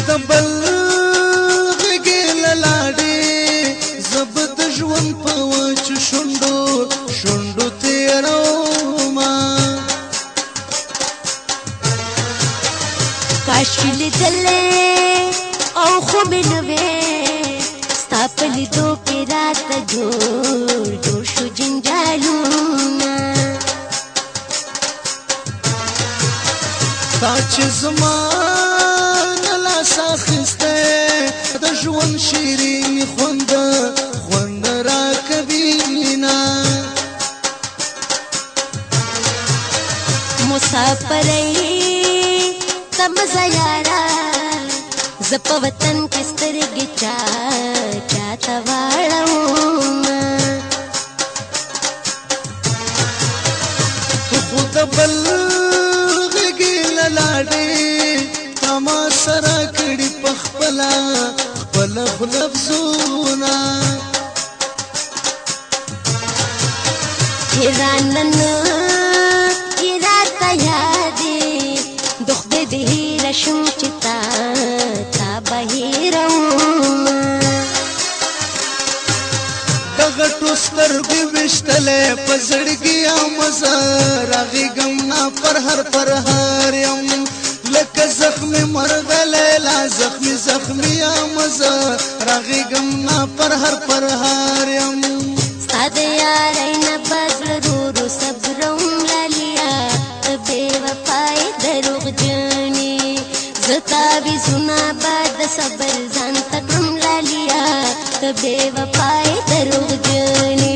د بل غږې له لاړې زه به د ژوند په وچو شونډو تېرومه کاش چې لیدلې او خو مې نه وې ستا په لیدو کې راته جوړ شو جنجالونه تا چې زما نه لاس اخیستی د ژوند شیرین خوند راکوینه مسافرۍ ته مزه یاره زه په وطن کې سترګې چاته واړومه تو خو د بل غږې له لاړې تا ما سره کړي په خپله لفظونه هیرانن یې راته یادې د خدای د هیره شم چې تا به هیرومه د غټو سترګو ویشتلی په زړګي یم زه راغېږم نه پر هر یم لکه زخمي مرغه لیلا زخمي یم زه راغېږم نه پر هر یم ستا د یارۍ نه به زړه ورو صبروم لالیا ته بې وفایې دروغجنې زه تعویذونه به د صبر ځان ته کړم لالیا ته بې وفایې دروغجنې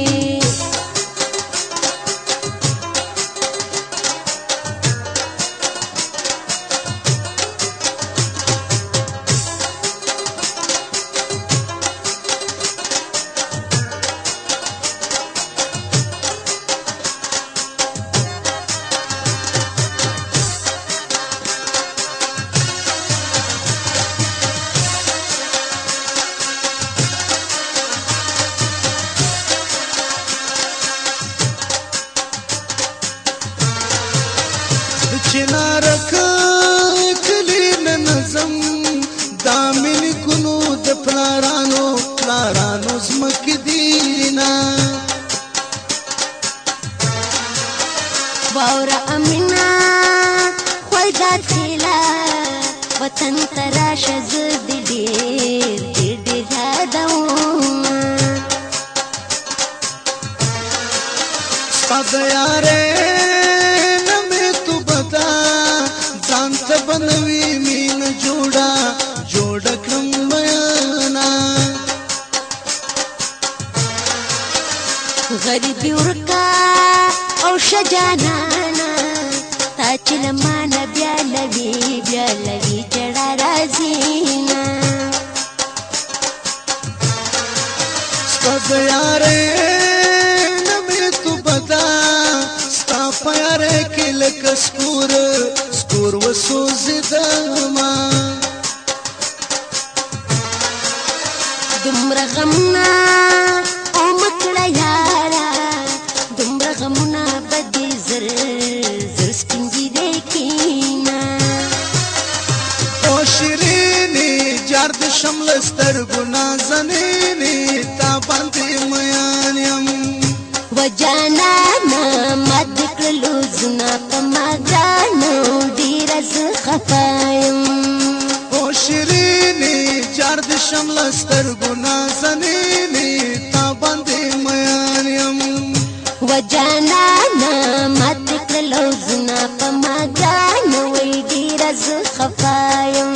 چنارک کلی ننظم دا ملکونو د پلارانو زمکې دینا واوره امینا خوږه تیلا وطن ته راشه زه دې ډېر یادومه ستا د یارې بنوي مين جوړه کړم بیانا غریبي ورکا او شجانانا تا چې لمانه بیا لوي جړه راځينا ستا د یارې نه مې تو بدا ستا په یارې کې لکه سکور وسوځېدمه دومره غمونه او مه کړه یاره دومره غمونه به دې زر سپین ږیرې کښېنه او شیرینې جار د شمله سترګو نازنینې تا باندې میان یم وجانانا ما دې کړلو زونه په ما ګرانو ډېره زه خفه یم او شیرینې جار د شمله سترګو نازنینې تا باندې میان یم وجانانا ما دې کړلو زونه په ما ګرانو ډېره زه خفه یم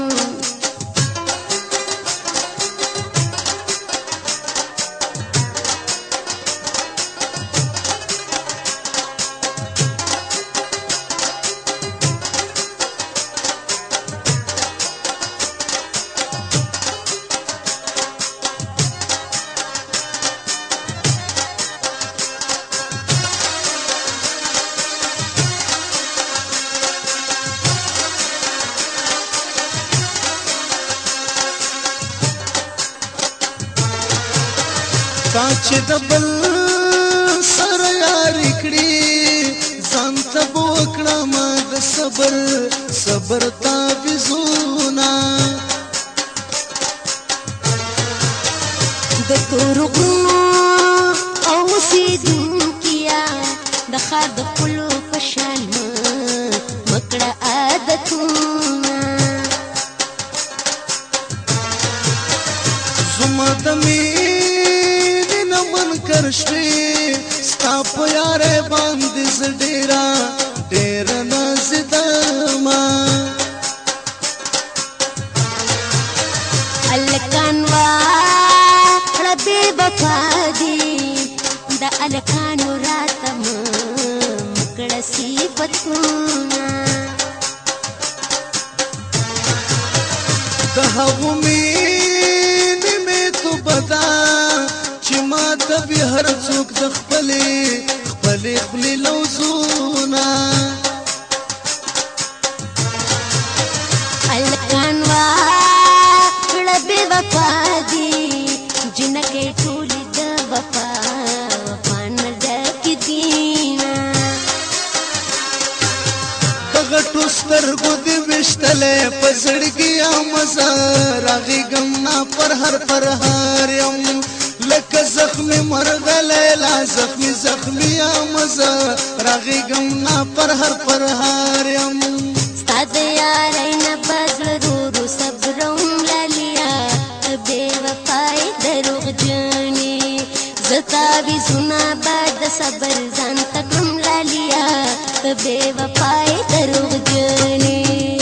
تا چې د بل سره یاري کړي ځان ته به وکړم د صبر تعویذونه د تورو غرونو او اوسېدونکیا د ښار د خپلو په شان مکړه عادتونه زما د مینې نه منکر شوې ستا په یارۍ باندې زه ډېره نازېدمه الکان واړه بې وفا دي د الکانو راته مکړه صفتونه د هغو مینې مې توبه چې ما ته وي هر څوک د خپلې خولې لوظونه الکان واړه بې وفا دي جنکې ټولې د وفا نه ډکې دینه د غټو سترګو دې ویشتلی په زړګي یم زه راغېږم نه پر هر یم لکه زخمي مرغلی لا زخمي یم زه راغېږم نه پر هر یم ستا د یارۍ نه به زړه رو صبروم لالیا ته بې وفایې دروغجنې زه تعویضونه به د صبر ځان ته کړم لالیا ته بې وفایې دروغجنې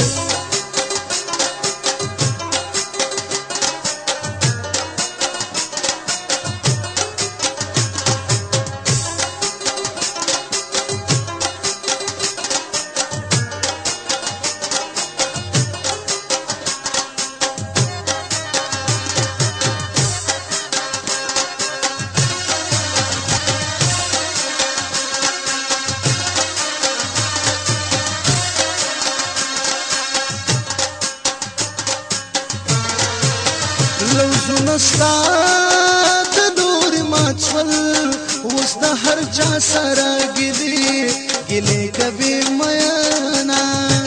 لوزونه ستا د لورې مات شول اوس د هر چا سره ګیلې کوي میینه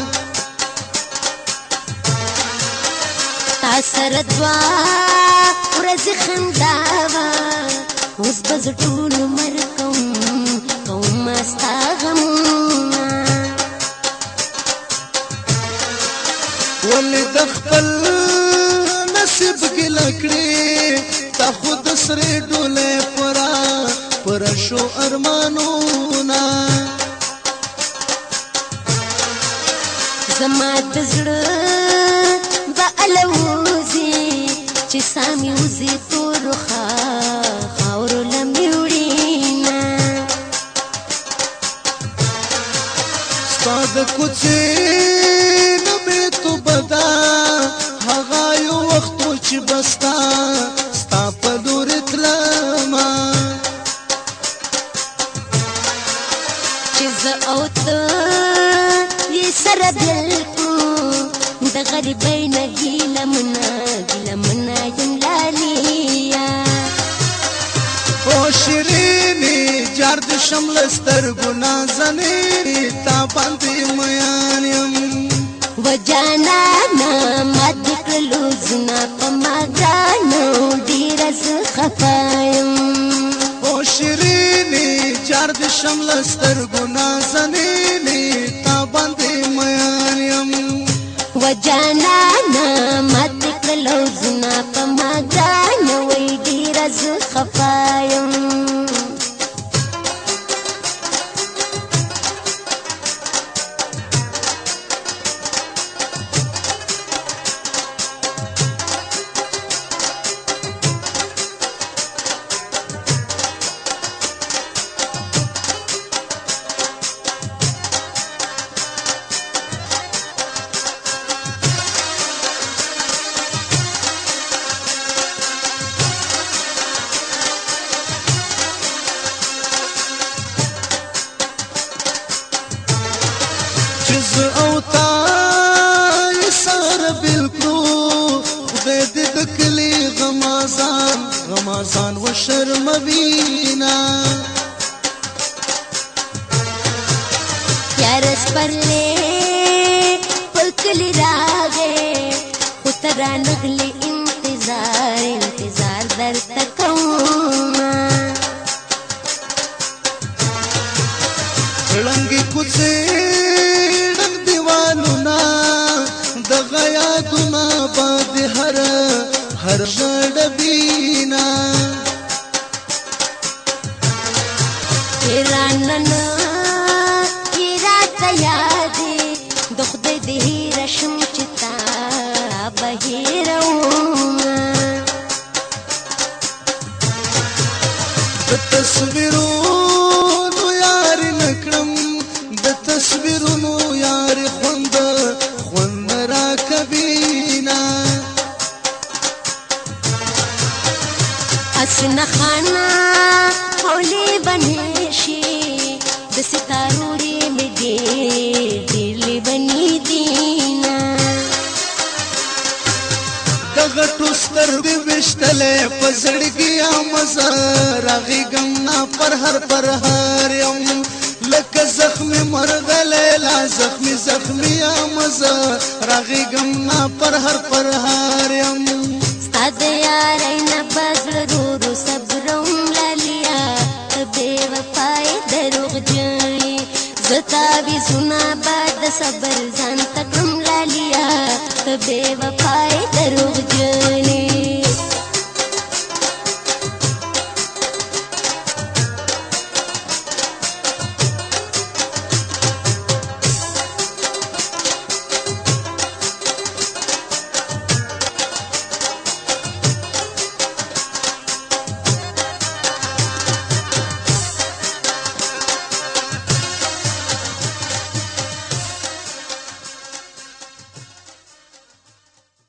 تا سره دوه ورځې خندا وه اوس به زه ټول عمر کوم ستا غمونه ولې د خپل نصیب ګیله کړې تا خو د سرې ډولۍ پوره شو ارمانونه زما د زړه به الوزي چې سامي وزي تورو خاورو لمبې وړينه ستا د کوڅې نه مې توبه ده هغه یو وخت و چې به ستا په لورې تلمه چې زه او ته یې سره بېل کړو د غریبۍ نه ګیله منه یم لالیا او شیرینې جار د شمل سترګو نازنې تا باندې میان یم و جانانا ما دې کړلو زونه په ما ګرانو ډېره زه خفه یم او شیرینې جار د شمل سترګو نازنې تا باندې میان یم و جانانا ما دې کړلو زونه په ما ګرانو ډېره زه خفه یم زه او تا یې سره بېل کړو خدای دې د کلي غمازان وشرموینه یاره سپرلی په کلي راغې خو ته رانغلې انتظار درته کوم کوڅې ډک دیوالونه دغه یادونه باد هر ډبینا راننا راته یادې د خدای د هیره شم چې تا به هېرومه د تصویرونو یارې نه کړم د تصویرونو یارې خوند راکوینا حسن خانه حولې بنې شي د ستارو مې ډېر لیوني دینه د غټو سترګې ویشتلې په زړګي مزه راغېږم نه پر هر یم لکه زخمي مرغلې لا زخمي مزه راغېږم نه پر هر یم ستا د یارۍ نه به زړه رو صبروم لالیا ته بې وفایې دروغجنې زه تعویضونه به د صبر ځان ته کړم لالیا ته بې وفایې دروغجنې